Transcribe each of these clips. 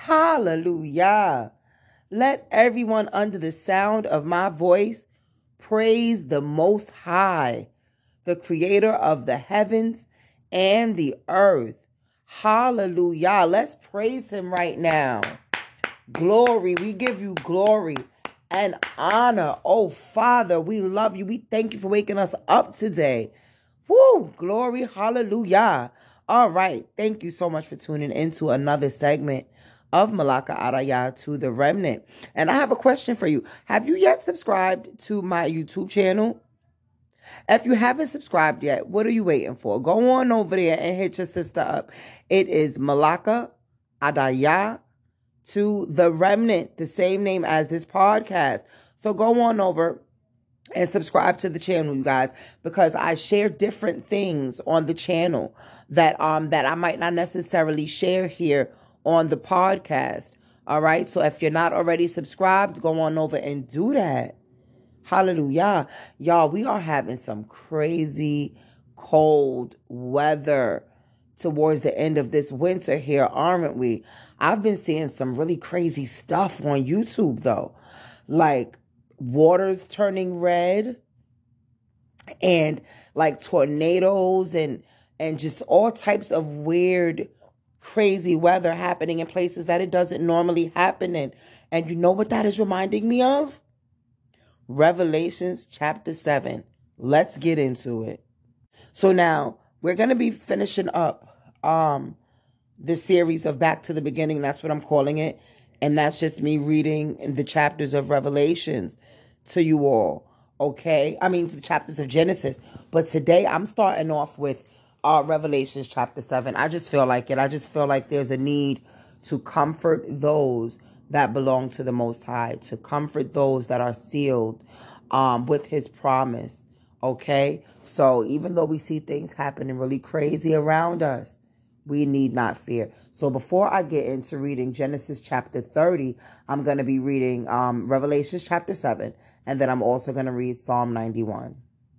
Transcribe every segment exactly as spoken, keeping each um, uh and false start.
Hallelujah. Let everyone under the sound of my voice praise the Most High, the creator of the heavens and the earth. Hallelujah. Let's praise him right now. Glory. We give you glory and honor. Oh, Father, we love you. We thank you for waking us up today. Woo! Glory. Hallelujah. All right. Thank you so much for tuning into another segment of Malaka Araya to the Remnant. And I have a question for you. Have you yet subscribed to my YouTube channel? If you haven't subscribed yet, what are you waiting for? Go on over there and hit your sister up. It is Malaka Adaya to the Remnant, the same name as this podcast. So go on over and subscribe to the channel, you guys, because I share different things on the channel that um that I might not necessarily share here on the podcast. All right. So if you're not already subscribed, go on over and do that. Hallelujah. Y'all, we are having some crazy cold weather towards the end of this winter here, aren't we? I've been seeing some really crazy stuff on YouTube, though. Like water's turning red and like tornadoes and and just all types of weird, crazy weather happening in places that it doesn't normally happen in. And you know what that is reminding me of? Revelations chapter seven. Let's get into it. So now we're going to be finishing up um, the series of Back to the Beginning. That's what I'm calling it. And that's just me reading the chapters of Revelations to you all. Okay? I mean, the chapters of Genesis. But today I'm starting off with uh, Revelations chapter seven. I just feel like it. I just feel like there's a need to comfort those that belong to the Most High, to comfort those that are sealed um, with his promise. Okay? So even though we see things happening really crazy around us, we need not fear. So before I get into reading Genesis chapter thirty, I'm going to be reading um, Revelations chapter seven, and then I'm also going to read Psalm ninety-one.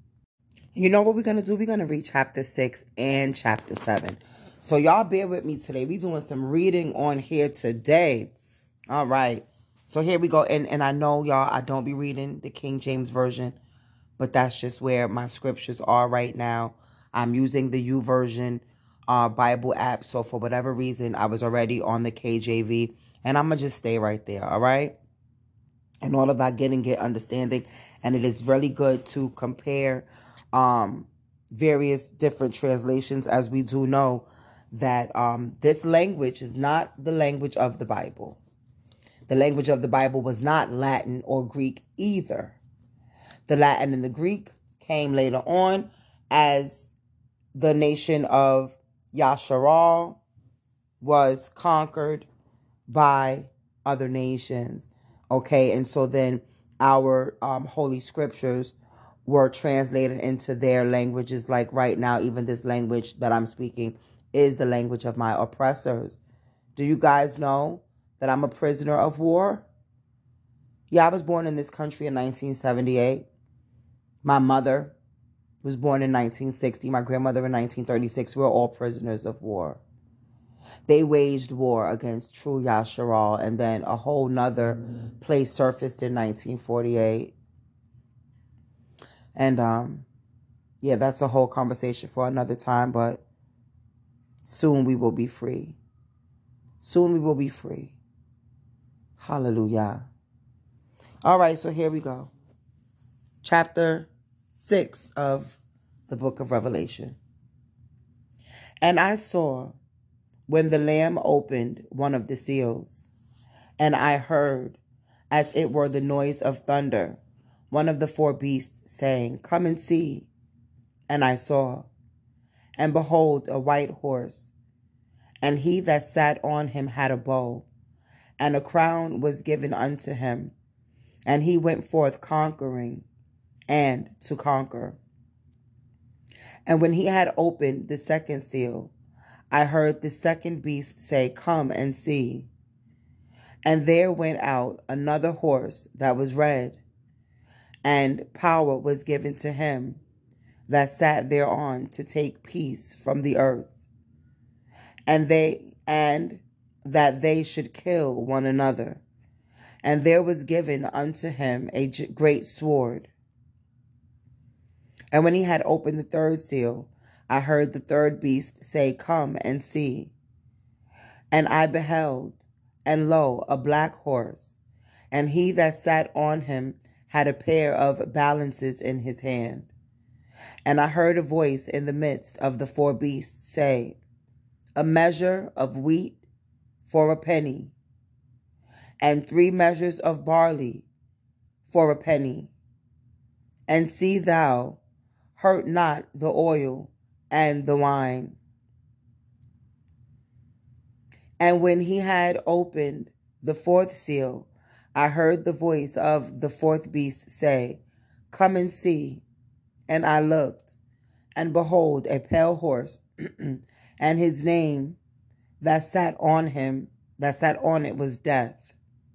You know what we're going to do? We're going to read chapter six and chapter seven. So y'all bear with me today. We're doing some reading on here today. All right. So here we go. And, and I know, y'all, I don't be reading the King James Version, but that's just where my scriptures are right now. I'm using the YouVersion uh, Bible app. So for whatever reason, I was already on the K J V. And I'm going to just stay right there. All right. And all about getting get understanding. And it is really good to compare um, various different translations, as we do know that um, this language is not the language of the Bible. The language of the Bible was not Latin or Greek either. The Latin and the Greek came later on as the nation of Yasharal was conquered by other nations. Okay, and so then our um, holy scriptures were translated into their languages. Like right now, even this language that I'm speaking is the language of my oppressors. Do you guys know that I'm a prisoner of war? Yeah, I was born in this country in nineteen seventy-eight. My mother was born in nineteen sixty. My grandmother in nineteen thirty-six. We're all prisoners of war. They waged war against true Yasharal, and then a whole nother place surfaced in nineteen forty-eight. And, um, yeah, that's a whole conversation for another time, but soon we will be free. Soon we will be free. Hallelujah. All right, so here we go. Chapter six of the book of Revelation. And I saw when the Lamb opened one of the seals, and I heard, as it were the noise of thunder, one of the four beasts saying, "Come and see." And I saw, and behold, a white horse, and he that sat on him had a bow, and a crown was given unto him, and he went forth conquering and to conquer. And when he had opened the second seal, I heard the second beast say, "Come and see." And there went out another horse that was red, and power was given to him that sat thereon to take peace from the earth. And they and that they should kill one another. And there was given unto him a great sword. And when he had opened the third seal, I heard the third beast say, Come and see. And I beheld, and lo, a black horse, and he that sat on him had a pair of balances in his hand. And I heard a voice in the midst of the four beasts say, A measure of wheat for a penny, and three measures of barley for a penny. And see thou hurt not the oil and the wine. And when he had opened the fourth seal, I heard the voice of the fourth beast say, Come and see. And I looked, and behold, a pale horse, and his name that sat on him, that sat on it was Death.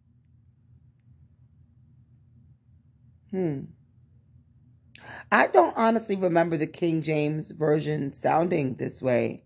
Hmm. I don't honestly remember the King James Version sounding this way.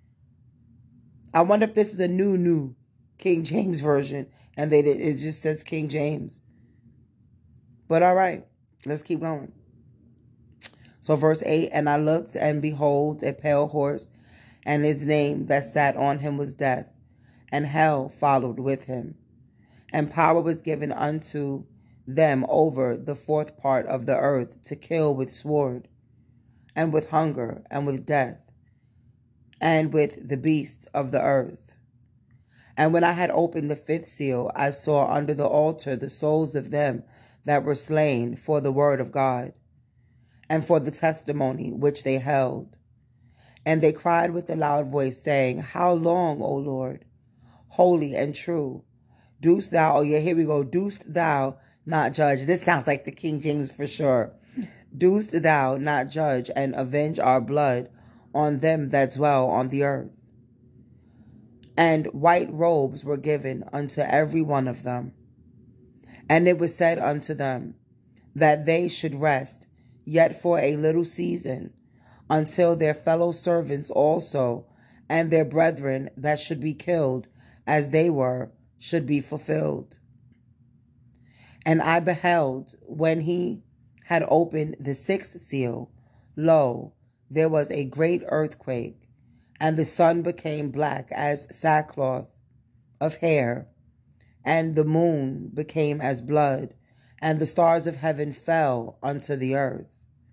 I wonder if this is the new, new King James Version, and they did, it just says King James. But all right, let's keep going. So verse eight, And I looked, and behold, a pale horse, and his name that sat on him was Death, and hell followed with him. And power was given unto them over the fourth part of the earth to kill with sword, and with hunger, and with death, and with the beasts of the earth. And when I had opened the fifth seal, I saw under the altar the souls of them that were slain for the word of God, and for the testimony which they held. And they cried with a loud voice, saying, How long, O Lord, holy and true, dost thou, oh yeah, here we go, dost thou not judge? This sounds like the King James for sure. Dost thou not judge and avenge our blood on them that dwell on the earth? And white robes were given unto every one of them. And it was said unto them that they should rest yet for a little season, until their fellow servants also and their brethren that should be killed as they were should be fulfilled. And I beheld, when he had opened the sixth seal, lo, there was a great earthquake, and the sun became black as sackcloth of hair, and the moon became as blood, and the stars of heaven fell unto the earth.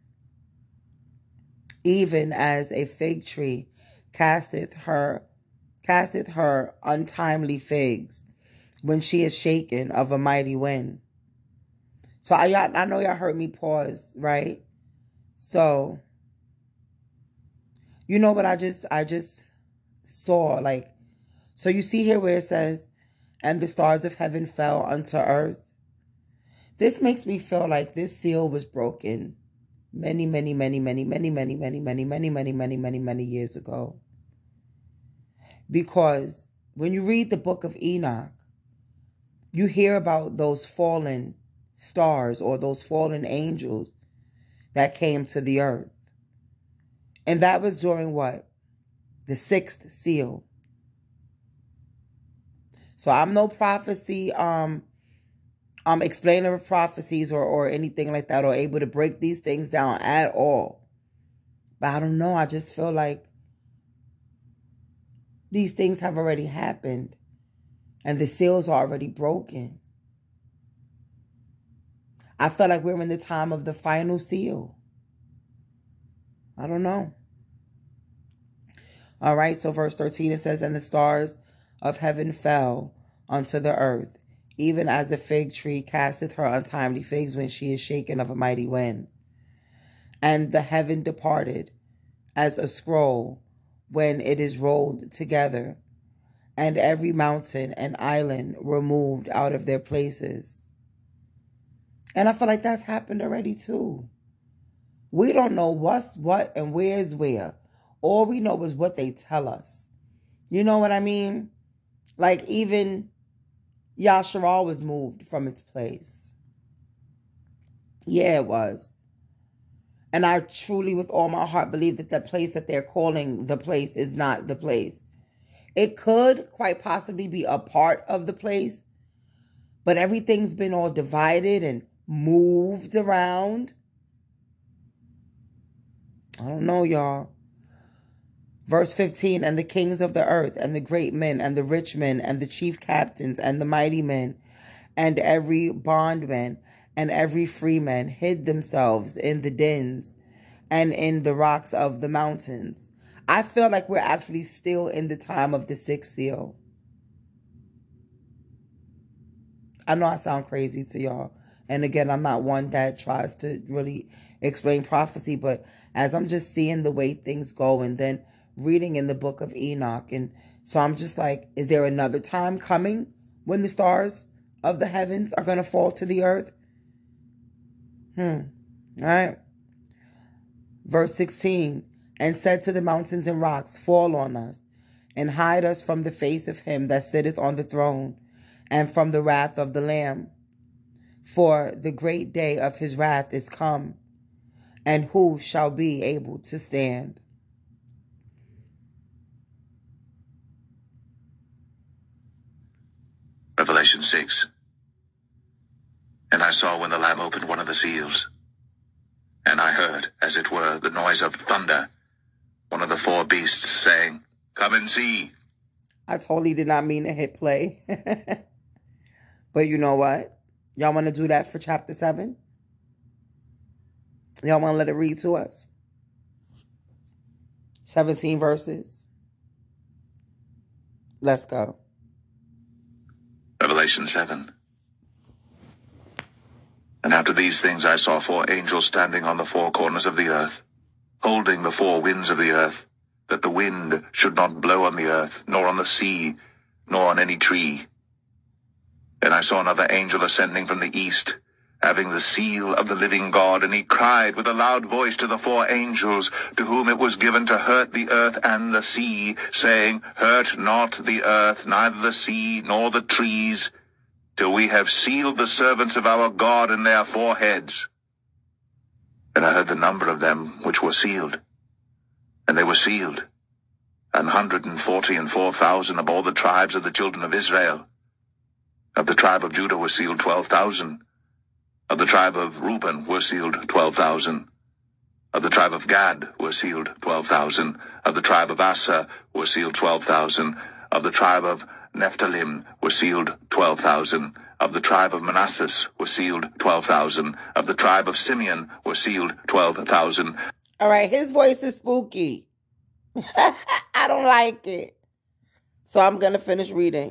Even as a fig tree casteth her, casteth her untimely figs, when she is shaken of a mighty wind. So I, I know y'all heard me pause, right? So, you know what I just, I just saw, like, so you see here where it says, and the stars of heaven fell unto earth. This makes me feel like this seal was broken many, many, many, many, many, many, many, many, many, many, many, many, many years ago. Because when you read the book of Enoch, you hear about those fallen stars or those fallen angels that came to the earth. And that was during what? The sixth seal. So I'm no prophecy, um, um, explainer of prophecies or, or anything like that, or able to break these things down at all. But I don't know. I just feel like these things have already happened and the seals are already broken. I feel like we're in the time of the final seal. I don't know. All right. So verse thirteen, it says, and the stars of heaven fell unto the earth, even as a fig tree casteth her untimely figs when she is shaken of a mighty wind. And the heaven departed as a scroll when it is rolled together, and every mountain and island were moved out of their places. And I feel like that's happened already too. We don't know what's what and where's where. All we know is what they tell us. You know what I mean? Like even Yasharal was moved from its place. Yeah, it was. And I truly, with all my heart, believe that the place that they're calling the place is not the place. It could quite possibly be a part of the place, but everything's been all divided and moved around. I don't know, y'all. Verse fifteen, and the kings of the earth, and the great men, and the rich men, and the chief captains, and the mighty men, and every bondman, and every freeman hid themselves in the dens and in the rocks of the mountains. I feel like we're actually still in the time of the sixth seal. I know I sound crazy to y'all. And again, I'm not one that tries to really explain prophecy, but as I'm just seeing the way things go and then reading in the book of Enoch, and so I'm just like, is there another time coming when the stars of the heavens are going to fall to the earth? Hmm. All right. Verse sixteen, and said to the mountains and rocks, fall on us, and hide us from the face of him that sitteth on the throne, and from the wrath of the Lamb. For the great day of his wrath is come, and who shall be able to stand? Revelation six. And I saw when the Lamb opened one of the seals, and I heard, as it were, the noise of thunder, one of the four beasts saying, come and see. I totally did not mean to hit play. But you know what? Y'all want to do that for chapter seven? Y'all want to let it read to us? seventeen verses. Let's go. Revelation seven. And after these things I saw four angels standing on the four corners of the earth, holding the four winds of the earth, that the wind should not blow on the earth, nor on the sea, nor on any tree. And I saw another angel ascending from the east, having the seal of the living God, and he cried with a loud voice to the four angels, to whom it was given to hurt the earth and the sea, saying, hurt not the earth, neither the sea, nor the trees, till we have sealed the servants of our God in their foreheads. And I heard the number of them which were sealed, and they were sealed, an hundred and forty and four thousand of all the tribes of the children of Israel. Of the tribe of Judah were sealed twelve thousand. Of the tribe of Reuben were sealed twelve thousand. Of the tribe of Gad were sealed twelve thousand. Of the tribe of Asher were sealed twelve thousand. Of the tribe of Nephthalim were sealed twelve thousand. Of the tribe of Manasseh were sealed twelve thousand. Of the tribe of Simeon were sealed twelve thousand. All right, his voice is spooky. I don't like it. So I'm going to finish reading.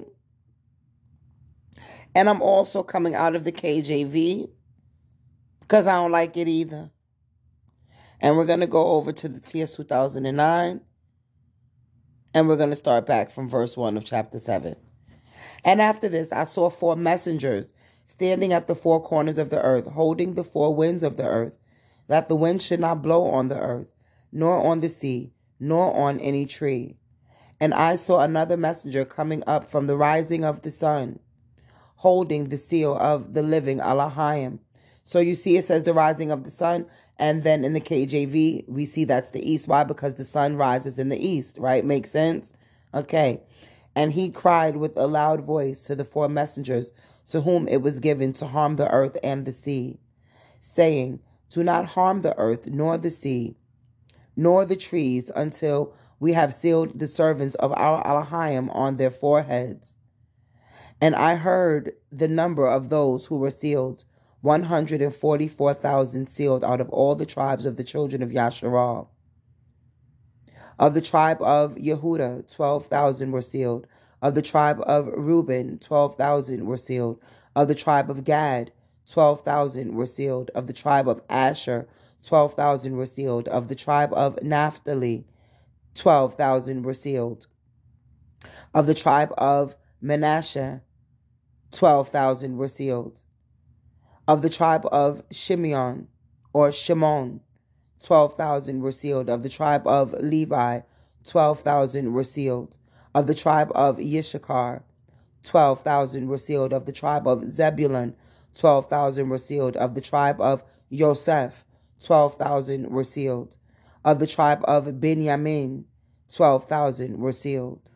And I'm also coming out of the K J V because I don't like it either. And we're going to go over to the T S two thousand nine. And we're going to start back from verse one of chapter seven. And after this, I saw four messengers standing at the four corners of the earth, holding the four winds of the earth, that the wind should not blow on the earth, nor on the sea, nor on any tree. And I saw another messenger coming up from the rising of the sun, holding the seal of the living Elohim. So you see it says the rising of the sun, and then in the K J V, we see that's the east. Why? Because the sun rises in the east, right? Makes sense? Okay. And he cried with a loud voice to the four messengers to whom it was given to harm the earth and the sea, saying, do not harm the earth, nor the sea, nor the trees, until we have sealed the servants of our Elohim on their foreheads. And I heard the number of those who were sealed, one hundred forty-four thousand sealed out of all the tribes of the children of Yasharal. Of the tribe of Yehuda, twelve thousand were sealed. Of the tribe of Reuben, twelve thousand were sealed. Of the tribe of Gad, twelve thousand were sealed. Of the tribe of Asher, twelve thousand were sealed. Of the tribe of Naphtali, twelve thousand were sealed. Of the tribe of Manasseh, twelve thousand were sealed. Of the tribe of Shimeon, or Shimon, twelve thousand were sealed. Of the tribe of Levi, twelve thousand were sealed. Of the tribe of Yishakar, twelve thousand were sealed. Of the tribe of Zebulun, twelve thousand were sealed. Of the tribe of Yosef, twelve thousand were sealed. Of the tribe of Benjamin, twelve thousand were sealed.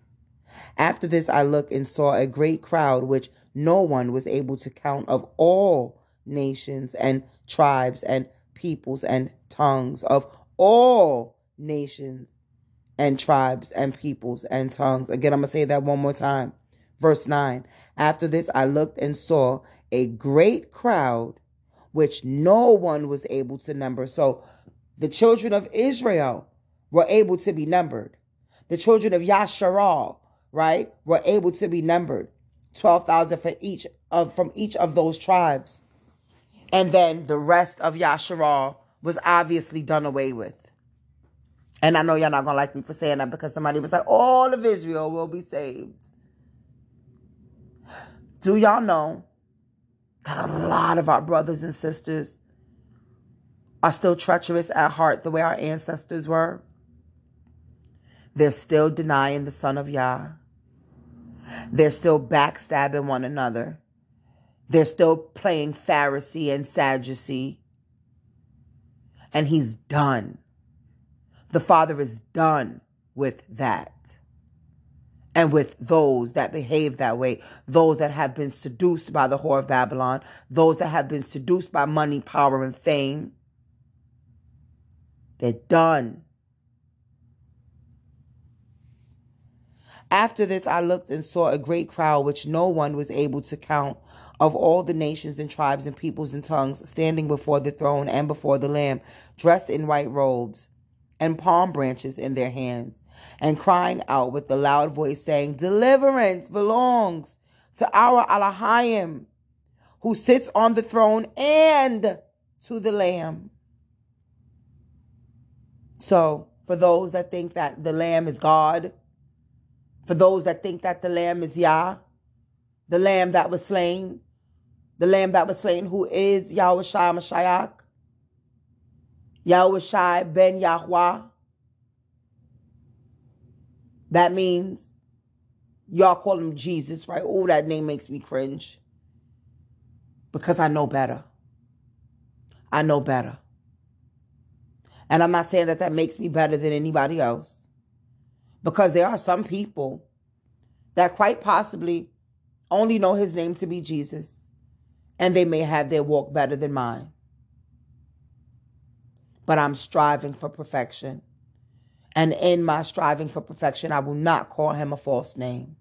After this I looked and saw a great crowd, which no one was able to count, of all nations and tribes and peoples and tongues, of all nations and tribes and peoples and tongues. Again, I'm going to say that one more time. Verse nine. After this I looked and saw a great crowd, which no one was able to number. So the children of Israel were able to be numbered. The children of Yasharal, right, were able to be numbered. twelve thousand for each of, from each of those tribes. And then the rest of Yasharal was obviously done away with. And I know y'all not going to like me for saying that, because somebody was like, all of Israel will be saved. Do y'all know that a lot of our brothers and sisters are still treacherous at heart the way our ancestors were? They're still denying the Son of Yah. They're still backstabbing one another. They're still playing Pharisee and Sadducee. And he's done. The Father is done with that. And with those that behave that way, those that have been seduced by the whore of Babylon, those that have been seduced by money, power, and fame. They're done. After this I looked and saw a great crowd, which no one was able to count, of all the nations and tribes and peoples and tongues, standing before the throne and before the Lamb, dressed in white robes and palm branches in their hands, and crying out with a loud voice, saying, deliverance belongs to our Elohim, who sits on the throne, and to the Lamb. So, for those that think that the Lamb is God, for those that think that the Lamb is Yah, the Lamb that was slain, the Lamb that was slain, who is Yahushua Mashiach, Yahushua ben Yahweh. That means y'all call him Jesus, right? Oh, that name makes me cringe. Because I know better. I know better. And I'm not saying that that makes me better than anybody else. Because there are some people that quite possibly only know his name to be Jesus. And they may have their walk better than mine. But I'm striving for perfection. And in my striving for perfection, I will not call him a false name.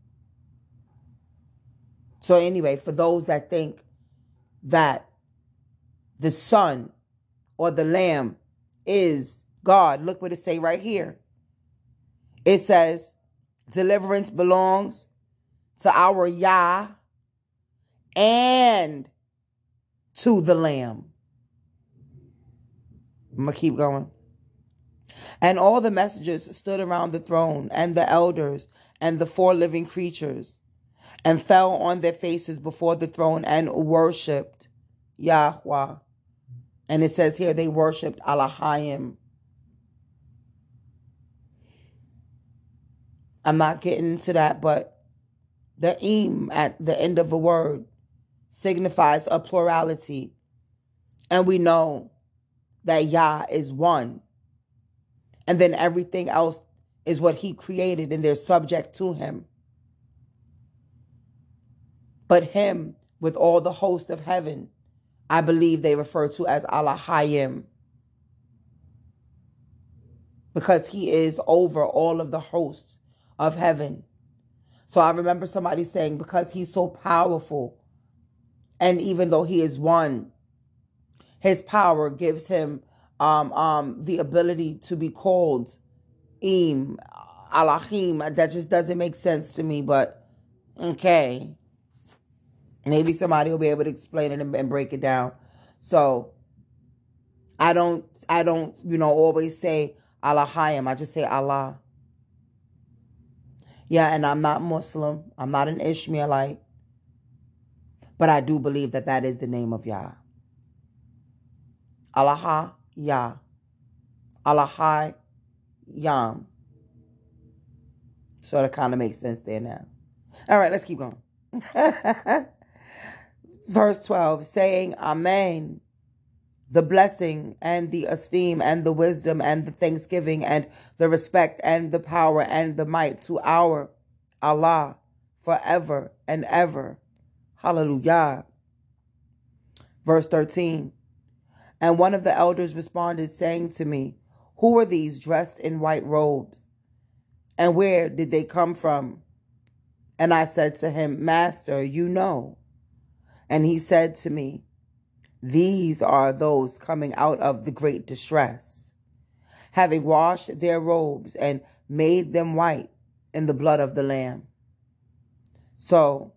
So anyway, for those that think that the Son or the Lamb is God, look what it say right here. It says, deliverance belongs to our Yah and to the Lamb. I'm going to keep going. And all the messengers stood around the throne, and the elders, and the four living creatures, and fell on their faces before the throne and worshipped Yahweh. And it says here they worshipped Elohim. I'm not getting into that, but the im at the end of a word signifies a plurality. And we know that Yah is one. And then everything else is what he created, and they're subject to him. But him, with all the host of heaven, I believe they refer to as Elohim. Because he is over all of the hosts of heaven. So I remember somebody saying, because he's so powerful, and even though he is one, his power gives him um, um, the ability to be called Im, Elohim. That just doesn't make sense to me, but okay. Maybe somebody will be able to explain it and, and break it down. So I don't, I don't, you know, always say Elohim. I just say Allah. Yeah, and I'm not Muslim. I'm not an Ishmaelite. But I do believe that that is the name of Yah. Allah, Yah. Allah, Yam. So that kind of makes sense there now. All right, let's keep going. Verse twelve, saying, Amen. The blessing and the esteem and the wisdom and the thanksgiving and the respect and the power and the might to our Allah forever and ever. Hallelujah. Verse thirteen. And one of the elders responded, saying to me, who are these dressed in white robes? And where did they come from? And I said to him, Master, you know. And he said to me, these are those coming out of the great distress, having washed their robes and made them white in the blood of the Lamb. So,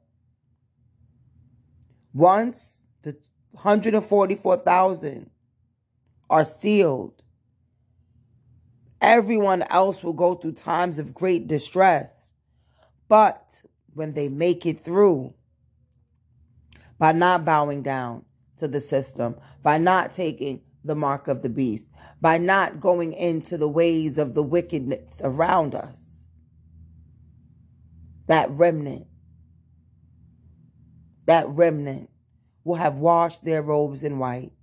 once the one hundred forty-four thousand are sealed, everyone else will go through times of great distress. But when they make it through, by not bowing down to the system, by not taking the mark of the beast, by not going into the ways of the wickedness around us, that remnant, that remnant will have washed their robes in white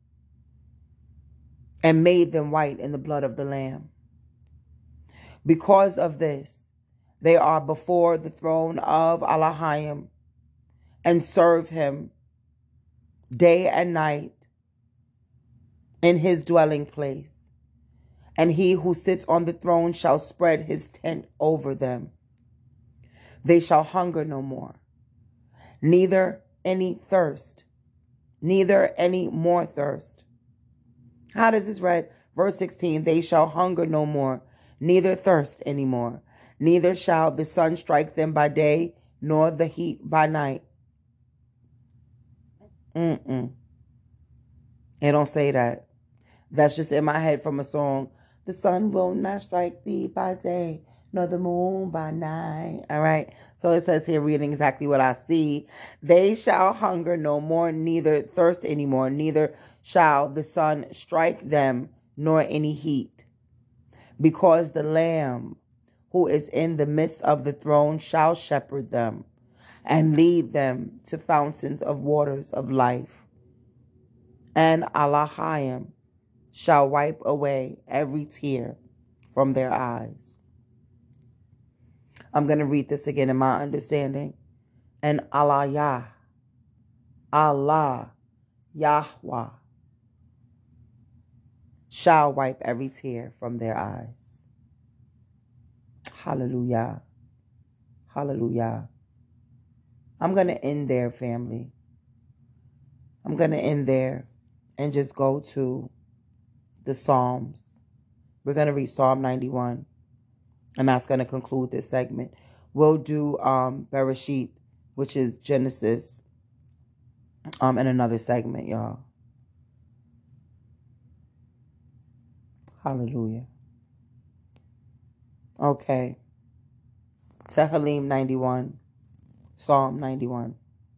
and made them white in the blood of the Lamb. Because of this, they are before the throne of Elohim and serve him day and night in his dwelling place. And he who sits on the throne shall spread his tent over them. They shall hunger no more, neither any thirst, neither any more thirst. How does this read? Verse sixteen, they shall hunger no more, neither thirst any more, neither shall the sun strike them by day, nor the heat by night. Mm-mm. It don't say that. That's just in my head from a song. The sun will not strike thee by day, nor the moon by night. All right. So it says here, reading exactly what I see. They shall hunger no more, neither thirst anymore, neither shall the sun strike them, nor any heat. Because the Lamb who is in the midst of the throne shall shepherd them and lead them to fountains of waters of life. And Elohim shall wipe away every tear from their eyes. I'm going to read this again in my understanding. And Allah Yah, Allah Yahweh shall wipe every tear from their eyes. Hallelujah. Hallelujah. I'm going to end there, family. I'm going to end there and just go to the Psalms. We're going to read Psalm ninety-one, and that's going to conclude this segment. We'll do um, Bereshit, which is Genesis, um, in another segment, y'all. Hallelujah. Okay. Tehillim ninety-one, Psalm ninety-one.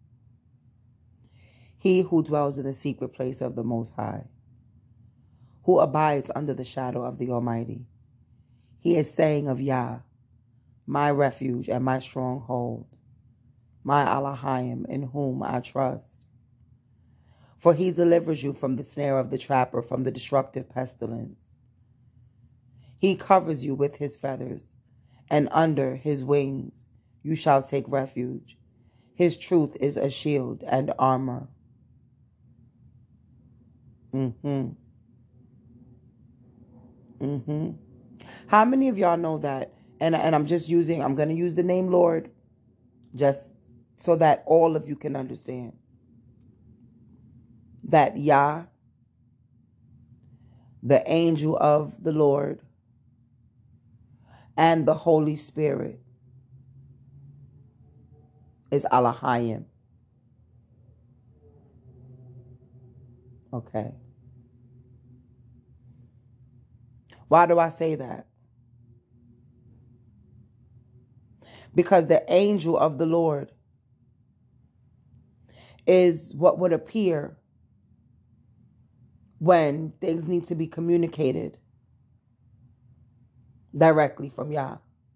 He who dwells in the secret place of the Most High, who abides under the shadow of the Almighty, he is saying of Yah, my refuge and my stronghold, my Elohim in whom I trust. For he delivers you from the snare of the trapper, from the destructive pestilence. He covers you with his feathers, and under his wings you shall take refuge. His truth is a shield and armor. Mm-hmm. Mm-hmm. How many of y'all know that? And, and I'm just using, I'm going to use the name Lord just so that all of you can understand. That Yah, the angel of the Lord, and the Holy Spirit is Elohim. Okay. Why do I say that? Because the angel of the Lord is what would appear when things need to be communicated directly from Yah.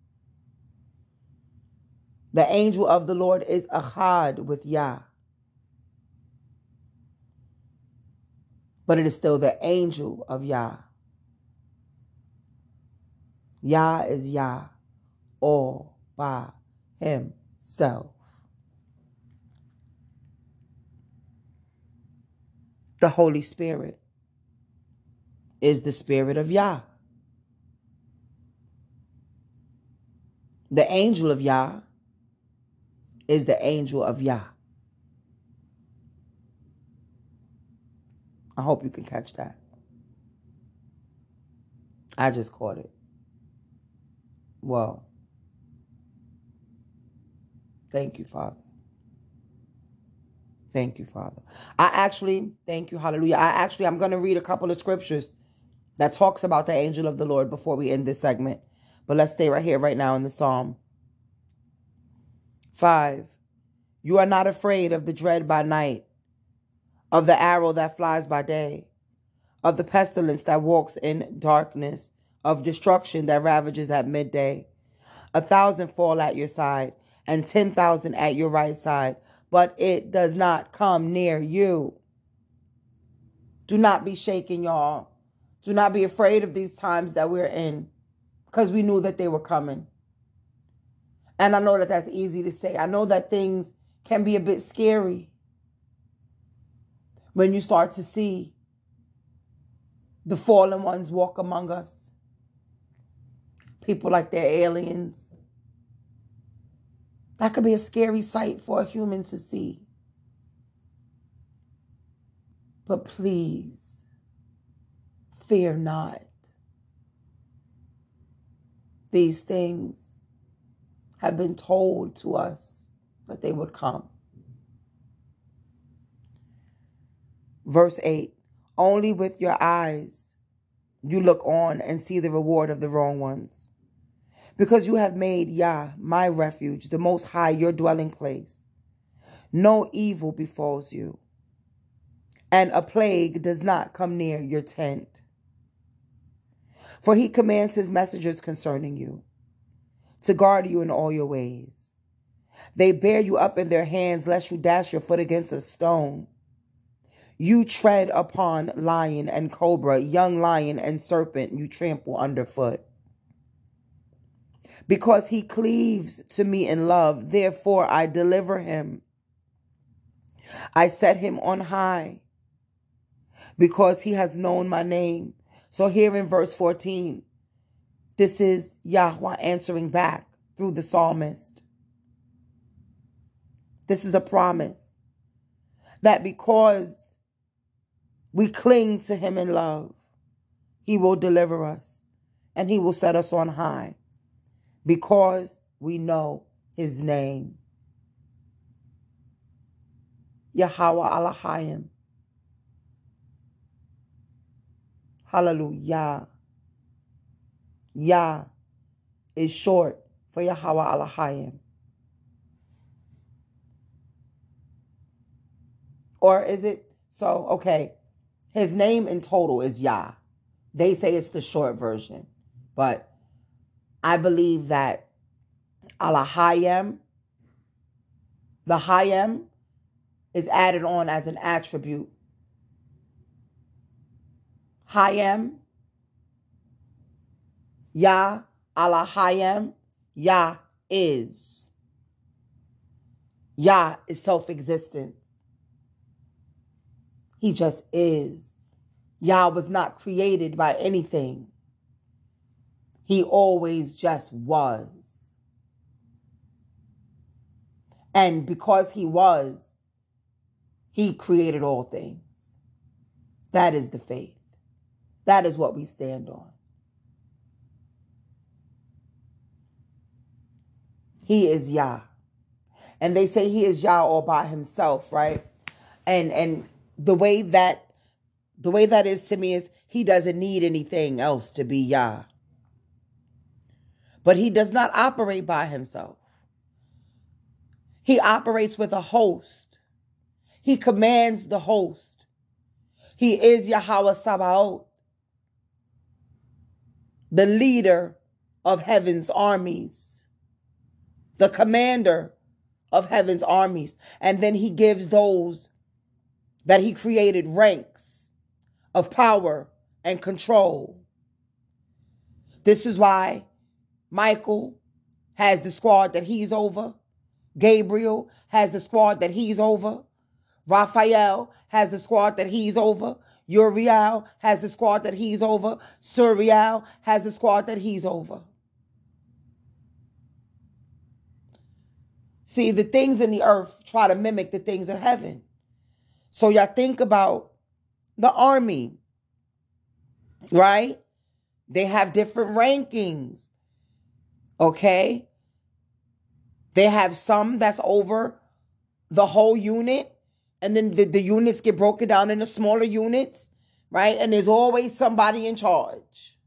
The angel of the Lord is Ahad with Yah. But it is still the angel of Yah. Yah is Yah. All by himself. The Holy Spirit is the Spirit of Yah. The angel of Yah is the angel of Yah. I hope you can catch that. I just caught it. Well, thank you, Father. Thank you, Father. I actually, thank you, hallelujah. I actually, I'm going to read a couple of scriptures that talks about the angel of the Lord before we end this segment. But let's stay right here, right now in the Psalm. Five, you are not afraid of the dread by night, of the arrow that flies by day, of the pestilence that walks in darkness, of destruction that ravages at midday. A thousand fall at your side, and ten thousand at your right side, but it does not come near you. Do not be shaken, y'all. Do not be afraid of these times that we're in, because we knew that they were coming. And I know that that's easy to say. I know that things can be a bit scary when you start to see the fallen ones walk among us. People like they're aliens. That could be a scary sight for a human to see. But please, fear not. These things have been told to us that they would come. Verse eight, only with your eyes you look on and see the reward of the wrong ones. Because you have made Yah, my refuge, the Most High, your dwelling place. No evil befalls you, and a plague does not come near your tent. For he commands his messengers concerning you, to guard you in all your ways. They bear you up in their hands, lest you dash your foot against a stone. You tread upon lion and cobra, young lion and serpent you trample underfoot. Because he cleaves to me in love, therefore I deliver him. I set him on high, because he has known my name. So here in verse fourteen, this is Yahweh answering back through the psalmist. This is a promise that because we cling to him in love, he will deliver us and he will set us on high because we know his name. Yahweh Elohim. Hallelujah. Yah is short for Yahweh Elohim. Or is it, so, okay, his name in total is Yah. They say it's the short version. But I believe that Elohim, the Hayim, is added on as an attribute. Hayim, Yah, Elohim, Yah is. Yah is self-existent. He just is. Yah was not created by anything. He always just was. And because he was, he created all things. That is the faith. That is what we stand on. He is Yah. And they say he is Yah all by himself, right? And and the way that the way that is to me is he doesn't need anything else to be Yah. But he does not operate by himself. He operates with a host. He commands the host. He is Yahweh Sabaoth, the leader of heaven's armies, the commander of heaven's armies. And then he gives those that he created ranks of power and control. This is why Michael has the squad that he's over. Gabriel has the squad that he's over. Raphael has the squad that he's over. Uriel has the squad that he's over. Suriel has the squad that he's over. See, the things in the earth try to mimic the things of heaven. So y'all think about the army, right? They have different rankings, okay? They have some that's over the whole unit, and then the, the units get broken down into smaller units, right? And there's always somebody in charge.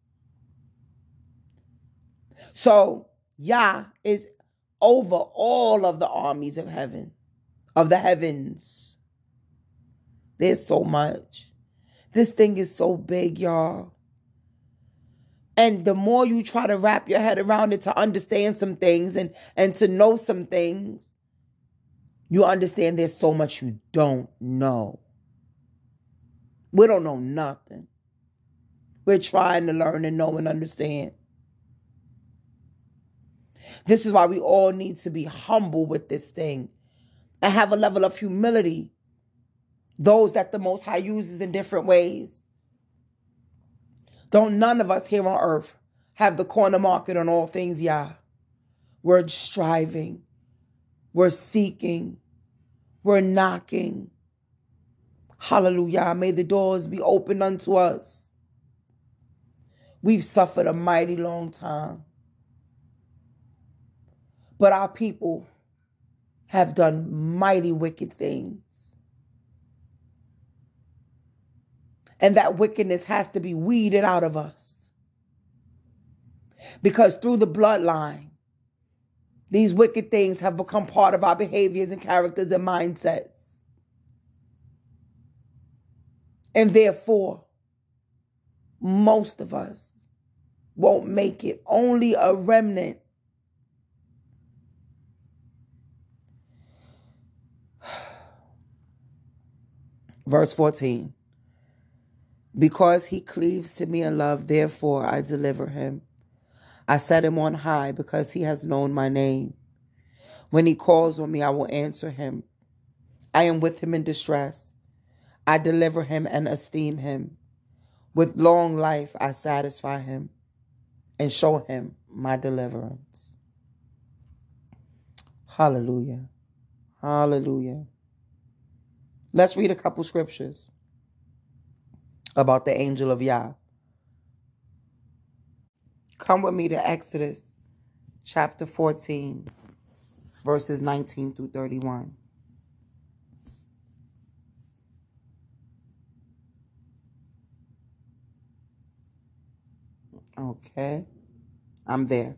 So Yah is over all of the armies of heaven, of the heavens. There's so much. This thing is so big, y'all. And the more you try to wrap your head around it to understand some things and, and to know some things, you understand there's so much you don't know. We don't know nothing. We're trying to learn and know and understand. This is why we all need to be humble with this thing and have a level of humility. Those that the Most High uses in different ways. Don't none of us here on earth have the corner market on all things, Yah. We're striving. We're seeking. We're knocking. Hallelujah. May the doors be opened unto us. We've suffered a mighty long time. But our people have done mighty wicked things. And that wickedness has to be weeded out of us. Because through the bloodline, these wicked things have become part of our behaviors and characters and mindsets. And therefore, most of us won't make it. Only a remnant. Verse fourteen. Because he cleaves to me in love, therefore I deliver him. I set him on high because he has known my name. When he calls on me, I will answer him. I am with him in distress. I deliver him and esteem him. With long life I satisfy him and show him my deliverance. Hallelujah. Hallelujah. Let's read a couple scriptures about the angel of Yah. Come with me to Exodus chapter fourteen, verses nineteen through thirty-one. Okay, I'm there.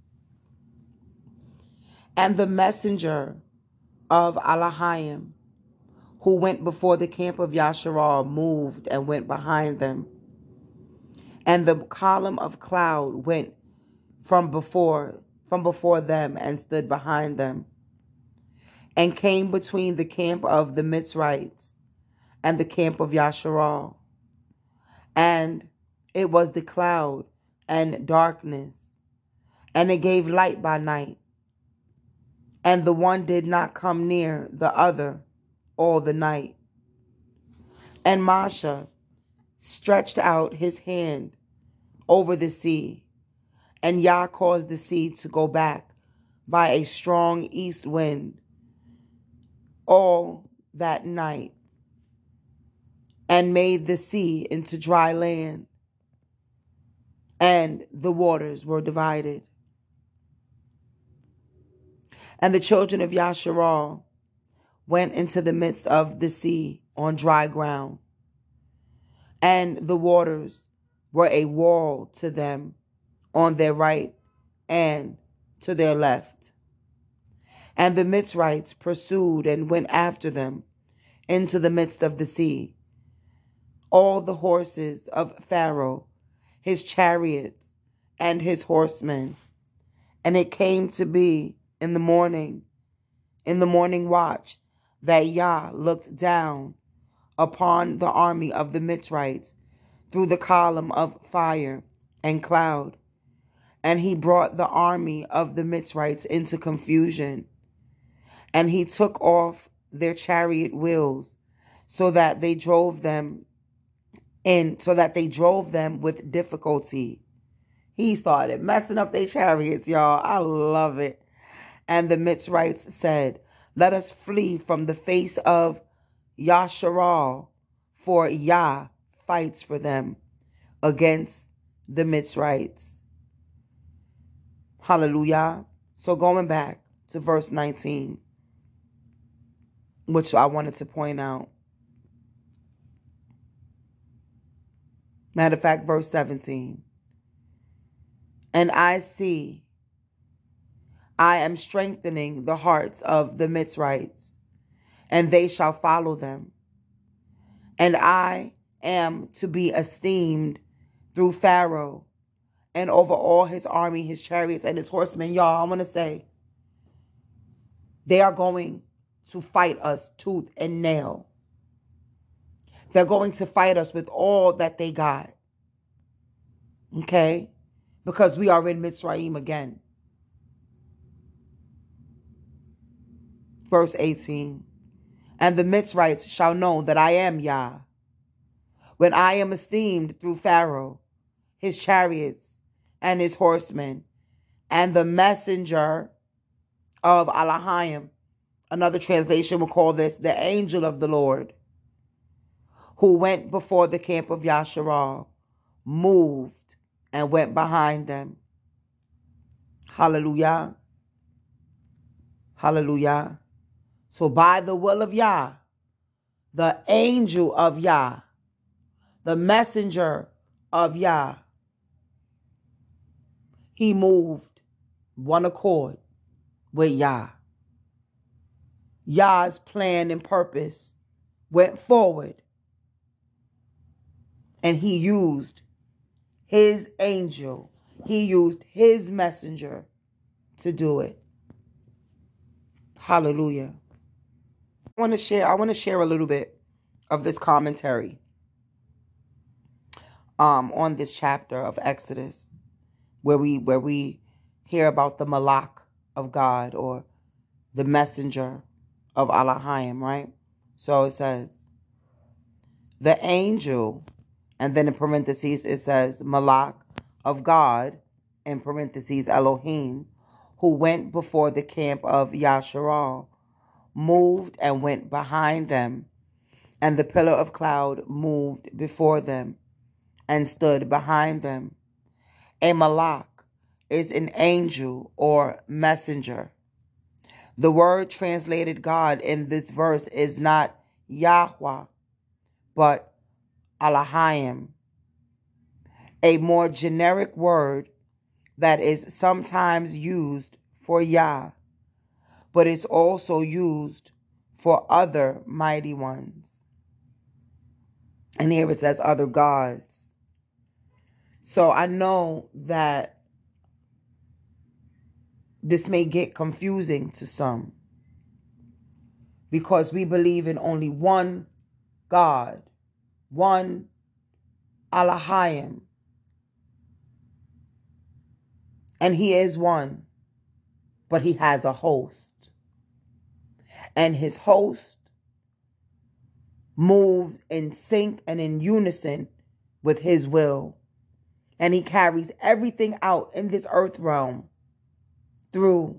And the messenger of Elohim, who went before the camp of Yasharal, moved and went behind them. And the column of cloud went from before, from before them and stood behind them, and came between the camp of the Mitzrites and the camp of Yasharal. And it was the cloud and darkness, and it gave light by night. And the one did not come near the other all the night. And Moshe stretched out his hand over the sea, and Yah caused the sea to go back by a strong east wind all that night, and made the sea into dry land, and the waters were divided. And the children of Yasharal went into the midst of the sea on dry ground, and the waters were a wall to them on their right and to their left. And the Mitzrites pursued and went after them into the midst of the sea, all the horses of Pharaoh, his chariots, and his horsemen. And it came to be in the morning, in the morning watch, that Yah looked down upon the army of the Mitzrites through the column of fire and cloud, And he brought the army of the Mitzrites into confusion. And he took off their chariot wheels so that they drove them in, so that they drove them with difficulty. He started messing up their chariots, y'all. I love it. And the Mitzrites said, let us flee from the face of Yasharal, for Yah fights for them against the Mitzrites. Hallelujah. So going back to verse nineteen, which I wanted to point out. Matter of fact, verse seventeen. And I see, I am strengthening the hearts of the Mitzrites, and they shall follow them. And I am to be esteemed through Pharaoh, and over all his army, his chariots, and his horsemen. Y'all, I want to say, they are going to fight us tooth and nail. They're going to fight us with all that they got. Okay? Because we are in Mitzrayim again. Verse eighteen. And the Mitzrites shall know that I am Yah, when I am esteemed through Pharaoh, his chariots, and his horsemen, and the messenger of Elohim. Another translation will call this the angel of the Lord, who went before the camp of Yasharal, moved and went behind them. Hallelujah. Hallelujah. So by the will of Yah, the angel of Yah, the messenger of Yah, he moved one accord with Yah. Yah's plan and purpose went forward, and he used his angel. He used his messenger to do it. Hallelujah. I want to share, I want to share a little bit of this commentary um, on this chapter of Exodus, where we where we hear about the Malach of God, or the messenger of Elohim, right? So it says, the angel, and then in parentheses it says Malach of God, in parentheses Elohim, who went before the camp of Yasharal, moved and went behind them, and the pillar of cloud moved before them and stood behind them. A Malach is an angel or messenger. The word translated God in this verse is not Yahweh, but Elohim, a more generic word that is sometimes used for Yah, but it's also used for other mighty ones. And here it says other gods. So I know that this may get confusing to some, because we believe in only one God, one Elohim. And he is one, but he has a host. And his host moves in sync and in unison with his will. And he carries everything out in this earth realm through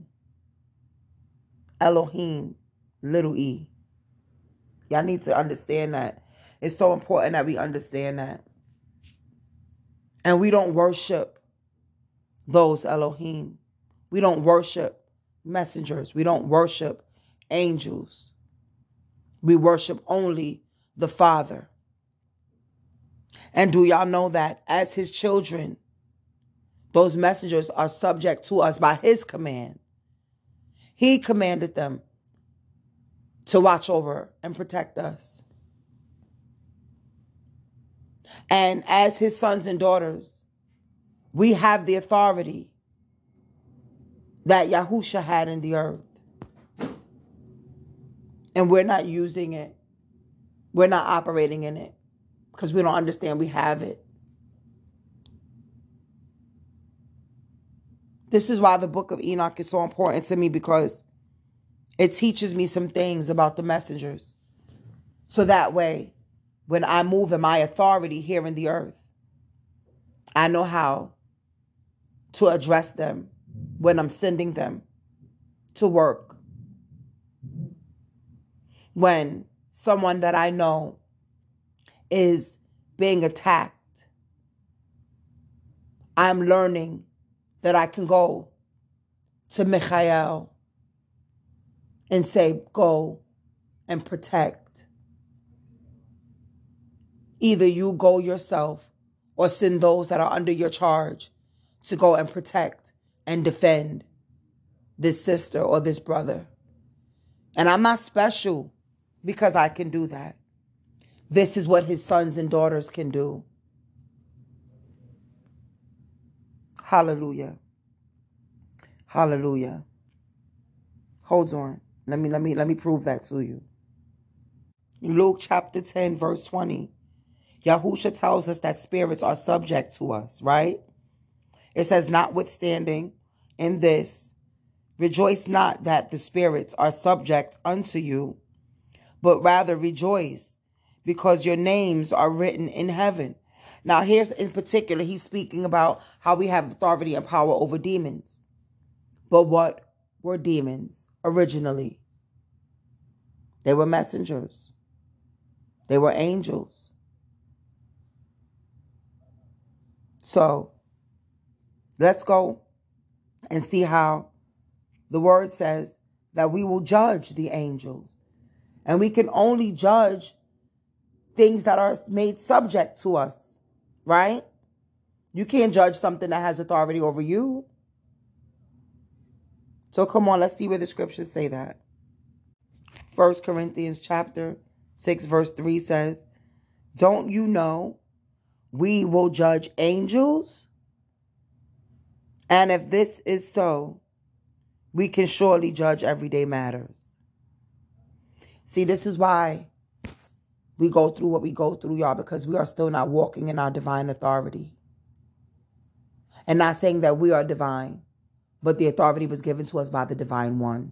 Elohim, little e. Y'all need to understand that. It's so important that we understand that. And we don't worship those Elohim. We don't worship messengers. We don't worship angels. We worship only the Father. And do y'all know that as his children, those messengers are subject to us by his command. He commanded them to watch over and protect us. And as his sons and daughters, we have the authority that Yahusha had in the earth. And we're not using it. We're not operating in it because we don't understand we have it. This is why the book of Enoch is so important to me, because it teaches me some things about the messengers. So that way, when I move in my authority here in the earth, I know how to address them when I'm sending them to work. When someone that I know is being attacked, I'm learning that I can go to Michael and say, go and protect. Either you go yourself or send those that are under your charge to go and protect and defend this sister or this brother. And I'm not special because I can do that. This is what his sons and daughters can do. Hallelujah. Hallelujah. Hold on. Let me let me let me prove that to you. Luke chapter ten, verse twenty. Yahusha tells us that spirits are subject to us, right? It says, notwithstanding in this, rejoice not that the spirits are subject unto you, but rather rejoice because your names are written in heaven. Now, here's in particular, he's speaking about how we have authority and power over demons. But what were demons originally? They were messengers. They were angels. So, let's go and see how the word says that we will judge the angels. And we can only judge things that are made subject to us, right? You can't judge something that has authority over you. So come on, let's see where the scriptures say that. First Corinthians chapter six, verse three says, don't you know we will judge angels? And if this is so, we can surely judge everyday matters. See, this is why we go through what we go through, y'all, because we are still not walking in our divine authority. And not saying that we are divine, but the authority was given to us by the divine one.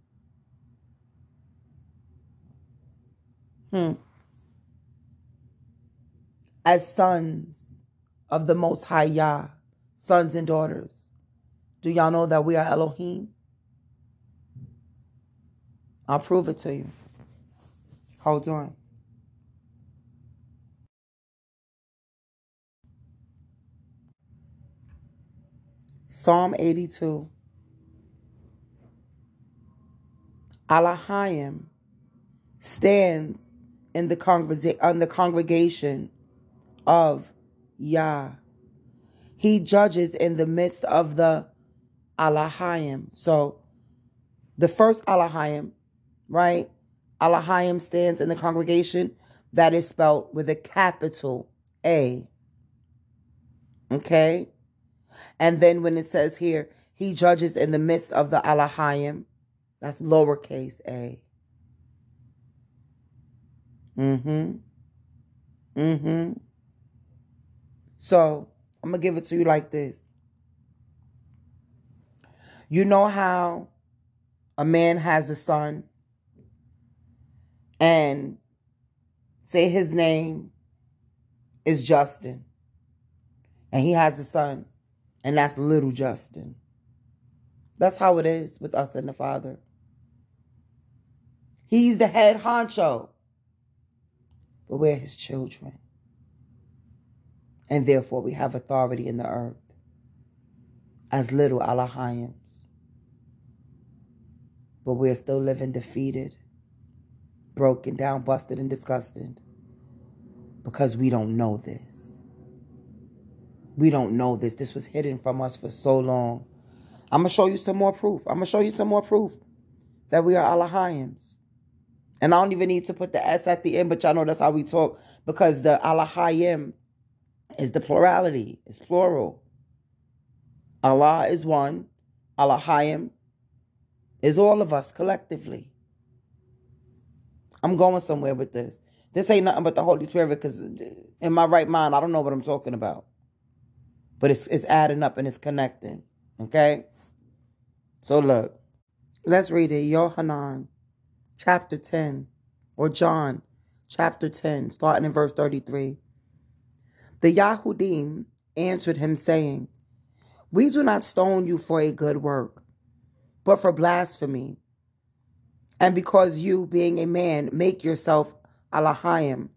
Hmm. As sons of the Most High Yah, sons and daughters, do y'all know that we are Elohim? I'll prove it to you. Hold on. Psalm eighty-two. Elohim stands in the, congrega- in the congregation of Yah. He judges in the midst of the Elohim. So the first Elohim, right? Elohim stands in the congregation. That is spelled with a capital A. Okay? And then when it says here, he judges in the midst of the Elohim, that's lowercase a. Mm-hmm. Mm-hmm. So, I'm going to give it to you like this. You know how a man has a son, and say his name is Justin, and he has a son, and that's little Justin. That's how it is with us and the Father. He's the head honcho, but we're his children. And therefore we have authority in the earth as little Elohims. But we're still living defeated, broken down, busted, and disgusted because we don't know this. We don't know this. This was hidden from us for so long. I'm going to show you some more proof. I'm going to show you some more proof that we are Elohims. And I don't even need to put the S at the end, but y'all know that's how we talk, because the Elohim is the plurality. It's plural. Allah is one. Elohim is all of us collectively. I'm going somewhere with this. This ain't nothing but the Holy Spirit, because in my right mind, I don't know what I'm talking about. But it's it's adding up and it's connecting. Okay? So look, let's read it. Yohanan, chapter ten, or John, chapter ten, starting in verse thirty-three. The Yahudim answered him, saying, We do not stone you for a good work, but for blasphemy, and because you, being a man, make yourself Elohim.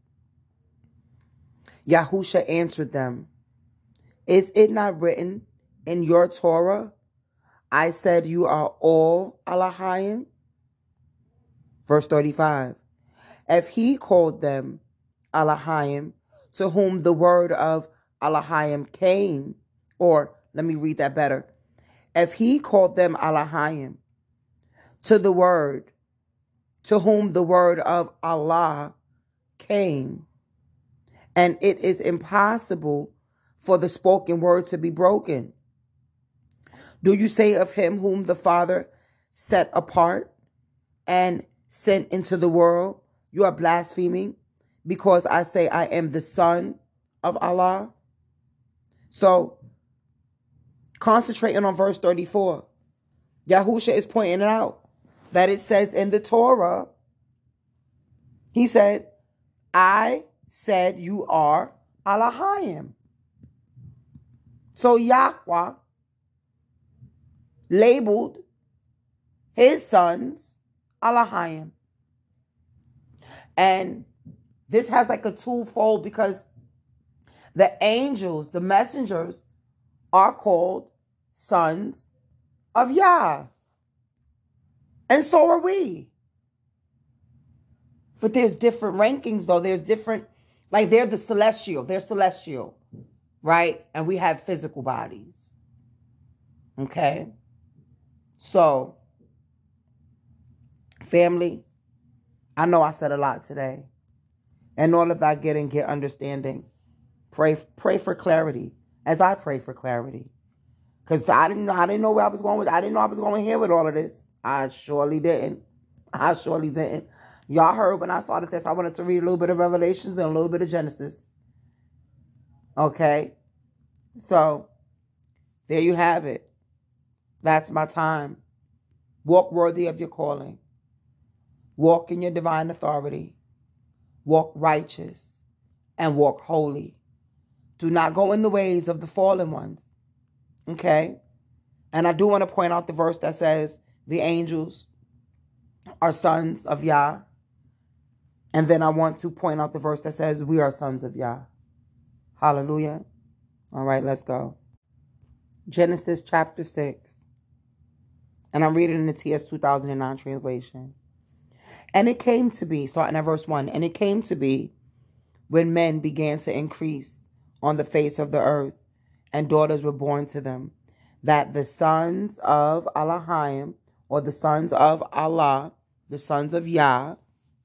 Yahusha answered them, Is it not written in your Torah, I said you are all Elohim? Verse thirty-five. If he called them Elohim, to whom the word of Elohim came, or let me read that better. If he called them Elohim, to the word, to whom the word of Allah came, and it is impossible for the spoken word to be broken. Do you say of him whom the Father set apart and sent into the world, you are blaspheming because I say I am the Son of Allah? So, concentrating on verse thirty-four, Yahusha is pointing out that it says in the Torah, he said, I said you are Elohim. So Yahweh labeled his sons Elohim. And this has like a twofold, because the angels, the messengers, are called sons of Yah. And so are we. But there's different rankings, though. There's different, like they're the celestial. They're celestial, right? And we have physical bodies. Okay? So, family, I know I said a lot today. And all of that getting, get understanding. Pray, pray for clarity, as I pray for clarity. Because I didn't know, I didn't know where I was going with, I didn't know I was going here with all of this. I surely didn't. I surely didn't. Y'all heard when I started this, I wanted to read a little bit of Revelations and a little bit of Genesis. Okay? So, there you have it. That's my time. Walk worthy of your calling. Walk in your divine authority. Walk righteous and walk holy. Do not go in the ways of the fallen ones. Okay? And I do want to point out the verse that says the angels are sons of Yah. And then I want to point out the verse that says we are sons of Yah. Hallelujah. All right, let's go. Genesis chapter six. And I'm reading in the T S two thousand nine translation. And it came to be, starting at verse one, and it came to be when men began to increase on the face of the earth, and daughters were born to them, that the sons of Elohim, or the sons of Allah, the sons of Yah,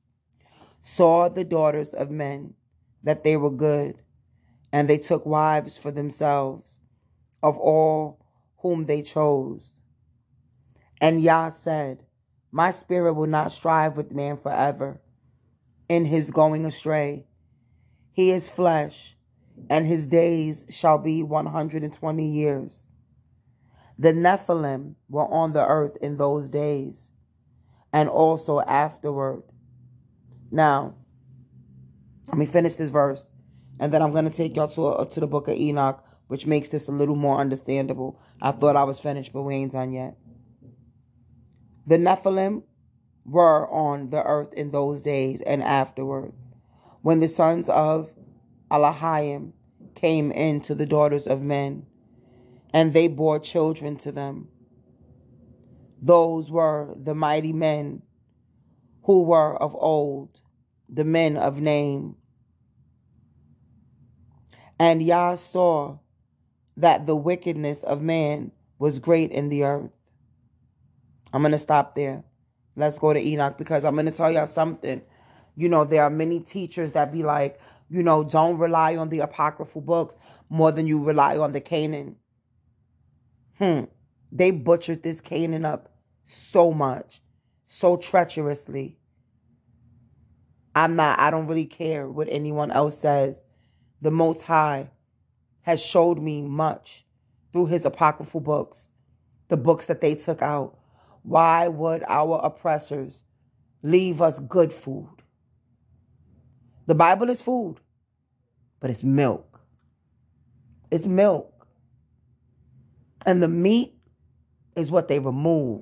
saw the daughters of men, that they were good, and they took wives for themselves of all whom they chose. And Yah said, My spirit will not strive with man forever in his going astray. He is flesh, and his days shall be one hundred twenty years. The Nephilim were on the earth in those days, and also afterward. Now, let me finish this verse, and then I'm going to take y'all to, a, to the book of Enoch, which makes this a little more understandable. I thought I was finished, but we ain't done yet. The Nephilim were on the earth in those days and afterward, when the sons of Elohim came in to the daughters of men, and they bore children to them. Those were the mighty men who were of old, the men of name. And Yah saw that the wickedness of man was great in the earth. I'm going to stop there. Let's go to Enoch, because I'm going to tell y'all something. You know, there are many teachers that be like, you know, don't rely on the apocryphal books more than you rely on the Canaan. Hmm. They butchered this Canaan up so much, so treacherously. I'm not, I don't really care what anyone else says. The Most High has showed me much through his apocryphal books the books that they took out. Why would our oppressors leave us good food? The Bible is food, but it's milk. It's milk. And the meat is what they removed.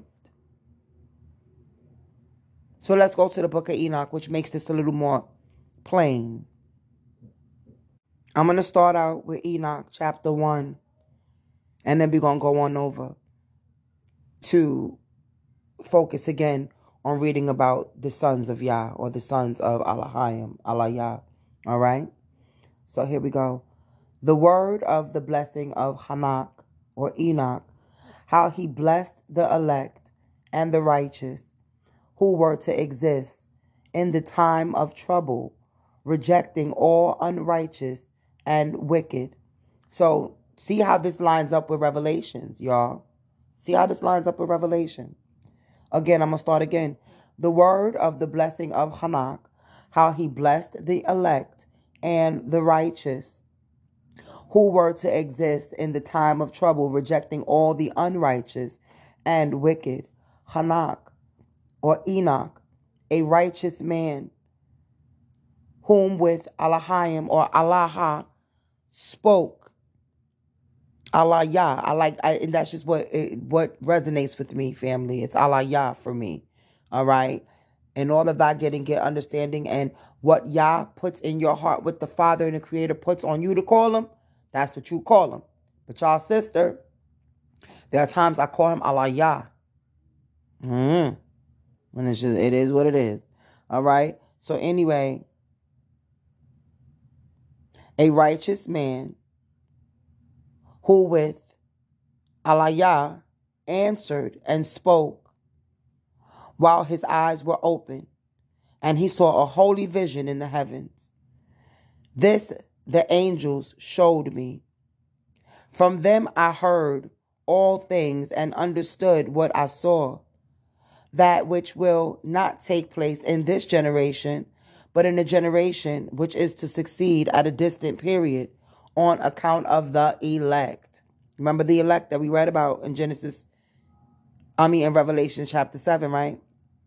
So let's go to the book of Enoch, which makes this a little more plain. I'm going to start out with Enoch chapter one, and then we're going to go on over to focus again on reading about the sons of Yah, or the sons of Elohim, Allah Yah. All right? So here we go. The word of the blessing of Hanak, or Enoch, how he blessed the elect and the righteous who were to exist in the time of trouble, rejecting all unrighteous and wicked. So see how this lines up with Revelations, y'all. See how this lines up with Revelation. Again, I'm going to start again. The word of the blessing of Hanak, how he blessed the elect and the righteous who were to exist in the time of trouble, rejecting all the unrighteous and wicked. Hanak, or Enoch, a righteous man, whom with Elohim, or Allah, spoke. Allah Yah. I like, I, and that's just what it, what resonates with me, family. It's Allah Yah for me. All right. And all of that getting get understanding, and what Yah puts in your heart, what the Father and the Creator puts on you to call him, that's what you call him. But y'all, sister, there are times I call him Allah Yah. Mm-hmm. And it's just, it is what it is. All right. So anyway, a righteous man who with Allah Yah answered and spoke while his eyes were open, and he saw a holy vision in the heavens. This the angels showed me. From them I heard all things and understood what I saw, that which will not take place in this generation, but in a generation which is to succeed at a distant period, on account of the elect. Remember the elect that we read about in Genesis, I mean in Revelation chapter seven, right?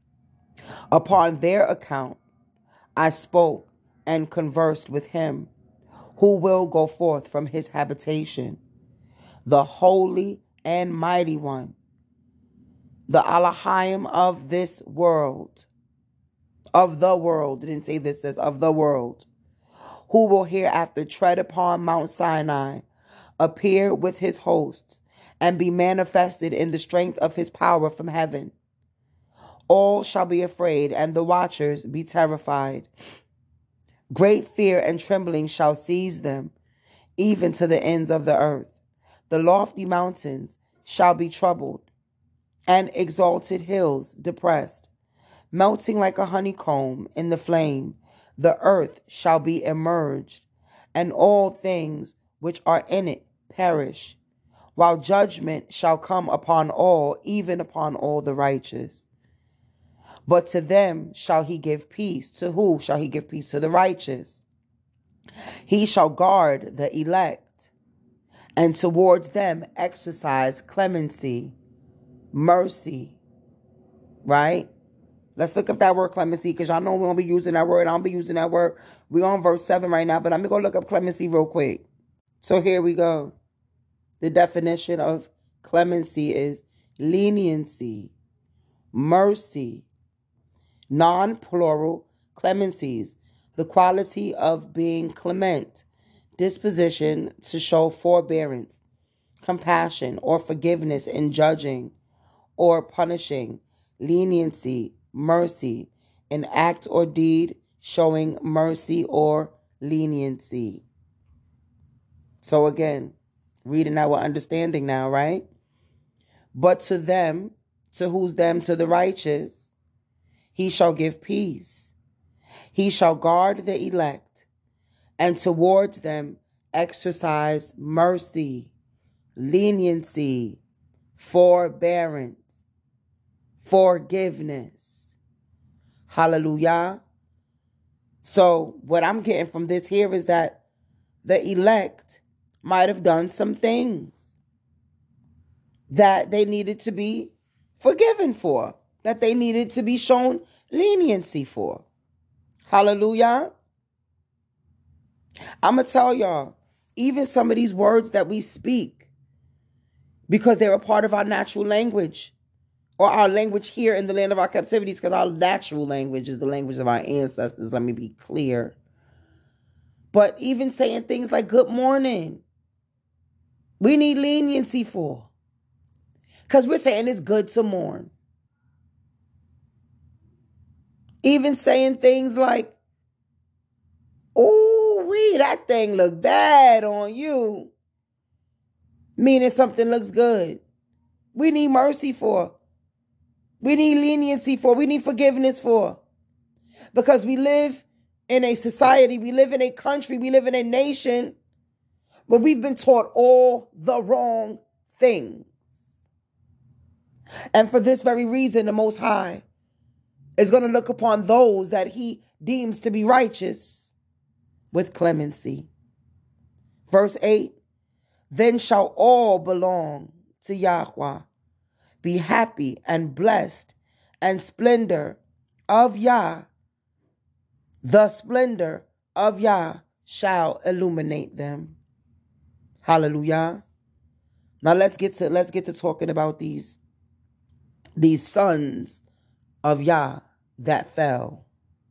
Upon their account I spoke and conversed with him who will go forth from his habitation, the holy and mighty one, the Elohim of this world, of the world. It didn't say this, says of the world, who will hereafter tread upon Mount Sinai, appear with his hosts, and be manifested in the strength of his power from heaven. All shall be afraid, and the watchers be terrified. Great fear and trembling shall seize them, even to the ends of the earth. The lofty mountains shall be troubled, and exalted hills depressed. Melting like a honeycomb in the flame, the earth shall be immerged, and all things which are in it perish, while judgment shall come upon all, even upon all the righteous. But to them shall he give peace. To who shall he give peace? To the righteous. He shall guard the elect, and towards them exercise clemency, mercy. Right? Let's look up that word clemency, because y'all know we won't be using that word. I don't be using that word. We're on verse seven right now, but I'm going to go look up clemency real quick. So here we go. The definition of clemency is leniency, mercy, non-plural clemencies, the quality of being clement, disposition to show forbearance, compassion, or forgiveness in judging or punishing, leniency, mercy, an act or deed showing mercy or leniency. So again, reading our understanding now, right? But to them, to who's them? To the righteous, he shall give peace. He shall guard the elect, and towards them exercise mercy, leniency, forbearance, forgiveness. Hallelujah. So what I'm getting from this here is that the elect might have done some things. that they needed to be forgiven for, that they needed to be shown leniency for. Hallelujah. I'm going to tell y'all, even some of these words that we speak, because they're a part of our natural language, or our language here in the land of our captivities, because our natural language is the language of our ancestors. Let me be clear. But even saying things like good morning, we need leniency for. Because we're saying it's good to mourn. Even saying things like, oh, wee, that thing look bad on you, meaning something looks good. We need mercy for. We need leniency for. We need forgiveness for. Because we live in a society, we live in a country, we live in a nation where we've been taught all the wrong things. And for this very reason, the Most High is going to look upon those that he deems to be righteous with clemency. Verse eight, then shall all belong to Yahweh, be happy and blessed, and splendor of Yah, the splendor of Yah shall illuminate them. Hallelujah. Now let's get to let's get to talking about these these sons of Yah that fell.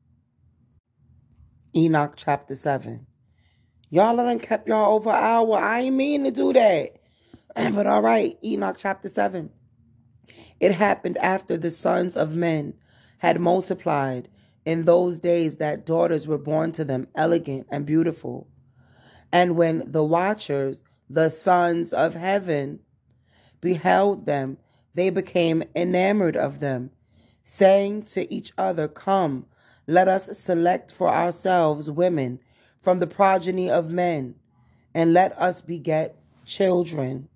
Enoch chapter seven. Y'all done kept y'all over an hour. I ain't mean to do that. But all right, Enoch chapter seven. It happened after the sons of men had multiplied in those days that daughters were born to them, elegant and beautiful. And when the watchers, the sons of heaven, beheld them, they became enamored of them, saying to each other, come, let us select for ourselves women from the progeny of men, and let us beget children.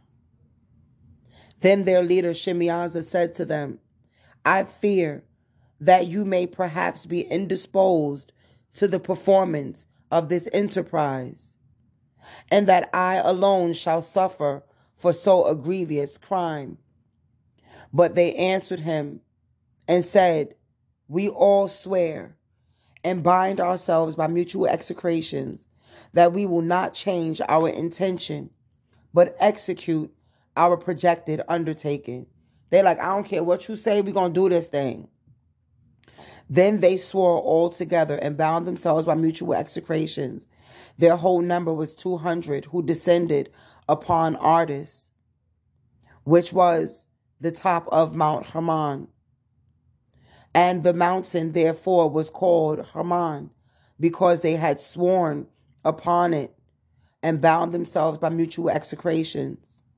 Then their leader Shemaiah said to them, I fear that you may perhaps be indisposed to the performance of this enterprise, and that I alone shall suffer for so a grievous crime. But they answered him and said, we all swear and bind ourselves by mutual execrations that we will not change our intention, but execute our projected undertaking. They're like, I don't care what you say, we're going to do this thing. Then they swore all together and bound themselves by mutual execrations. Their whole number was two hundred, who descended upon Ardis, which was the top of Mount Hermon. And the mountain therefore was called Hermon, because they had sworn upon it and bound themselves by mutual execrations.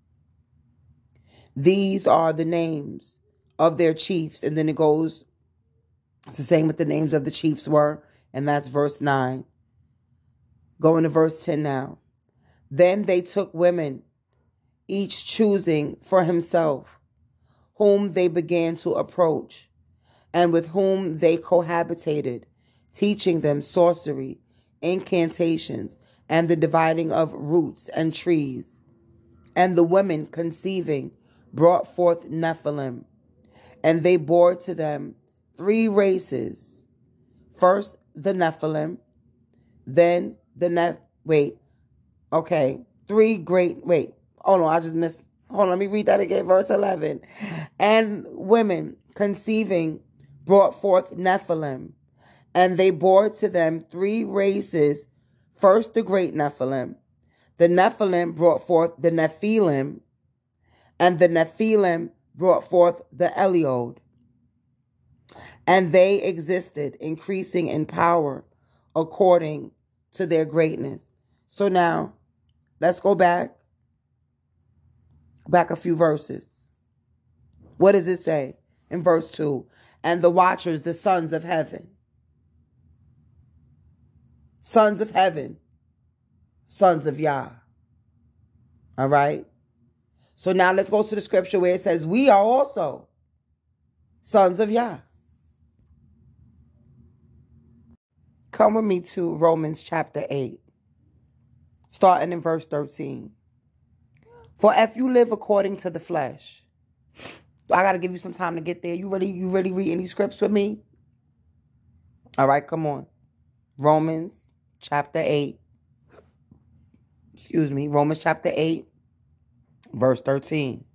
These are the names of their chiefs. And then it goes, it's the same what the names of the chiefs were. And that's verse nine. Going to verse ten now. Then they took women, each choosing for himself, whom they began to approach, and with whom they cohabitated, teaching them sorcery, incantations, and the dividing of roots and trees. And the women conceiving brought forth Nephilim, and they bore to them three races. First the Nephilim, then the Neph... Wait, okay, three great... Wait, hold on, I just missed... Hold on, let me read that again, verse eleven. And women conceiving brought forth Nephilim, and they bore to them three races. First the great Nephilim. The Nephilim brought forth the Nephilim, and the Nephilim brought forth the Eliod. And they existed, increasing in power according to their greatness. So now, let's go back, back a few verses. What does it say in verse two? And the watchers, the sons of heaven. Sons of heaven. Sons of Yah. All right? So now let's go to the scripture where it says, we are also sons of Yah. Come with me to Romans chapter eight, starting in verse thirteen. For if you live according to the flesh, I got to give you some time to get there. You ready? You ready reading these scripts with me? All right, come on. Romans chapter eight. Excuse me. Romans chapter eight, verse thirteen.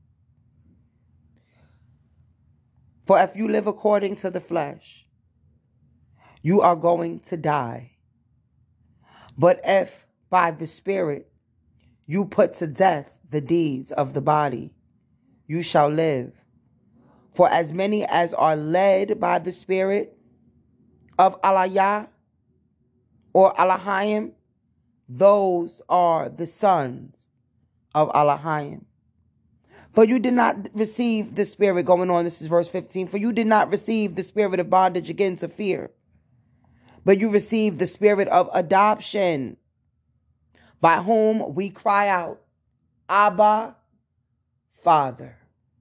For if you live according to the flesh, you are going to die. But if by the Spirit you put to death the deeds of the body, you shall live. For as many as are led by the Spirit of Aliyah or Elohim, those are the sons of Elohim. For you did not receive the spirit, going on, this is verse fifteen, for you did not receive the spirit of bondage again to fear, but you received the spirit of adoption, by whom we cry out, Abba, Father.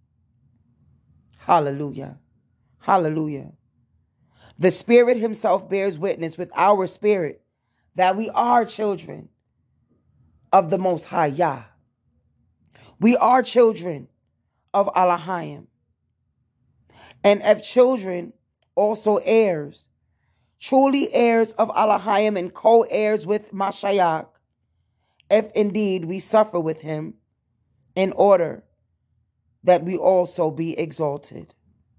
Hallelujah. Hallelujah. The Spirit himself bears witness with our spirit that we are children of the Most High Yah. We are children of Elohim. And if children, also heirs, truly heirs of Elohim and co-heirs with Mashiach, if indeed we suffer with him, in order that we also be exalted.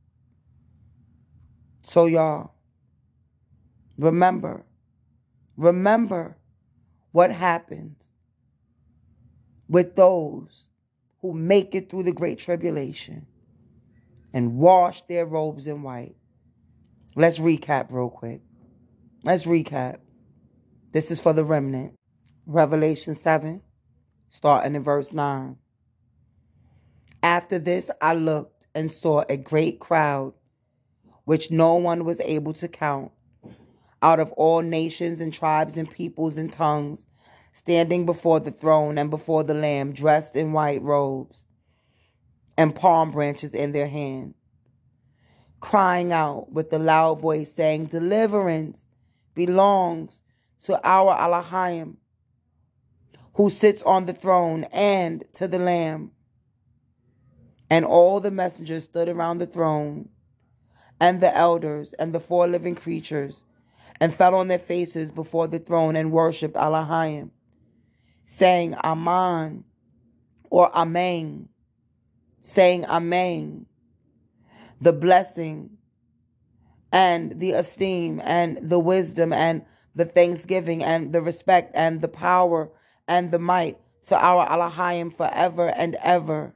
So y'all, remember, remember what happens with those who make it through the great tribulation and wash their robes in white. Let's recap real quick. Let's recap. This is for the remnant. Revelation seven, starting in verse nine. After this I looked and saw a great crowd, which no one was able to count, out of all nations and tribes and peoples and tongues, standing before the throne and before the Lamb, dressed in white robes and palm branches in their hands, crying out with a loud voice, saying, deliverance belongs to our Elohim, who sits on the throne, and to the Lamb. And all the messengers stood around the throne, and the elders, and the four living creatures, and fell on their faces before the throne, and worshipped Elohim, saying, Amen, or Amen, saying, Amen, the blessing, and the esteem, and the wisdom, and the thanksgiving, and the respect, and the power, and the might to our Elohim forever and ever.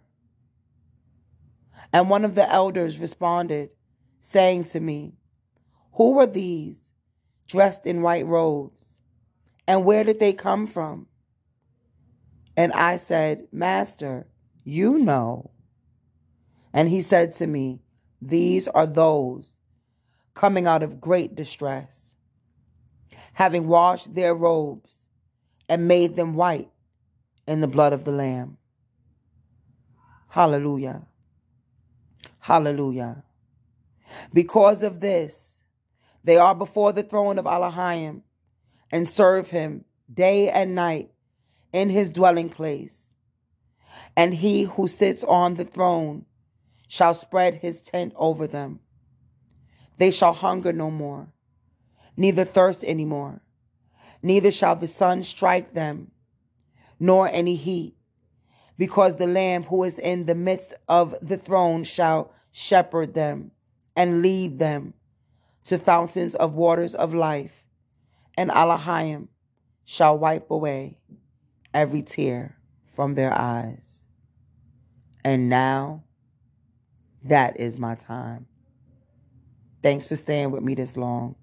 And one of the elders responded, saying to me, who are these dressed in white robes, and where did they come from? And I said, Master, you know. And he said to me, these are those coming out of great distress, having washed their robes and made them white in the blood of the Lamb. Hallelujah. Hallelujah. Because of this, they are before the throne of Elohim and serve him day and night in his dwelling place. And he who sits on the throne shall spread his tent over them. They shall hunger no more, neither thirst any more, neither shall the sun strike them, nor any heat, because the Lamb who is in the midst of the throne shall shepherd them and lead them to fountains of waters of life, and Elohim shall wipe away every tear from their eyes. And now, that is my time. Thanks for staying with me this long.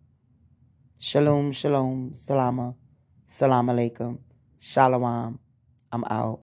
Shalom, shalom, salama, salam alaikum, shalom. I'm out.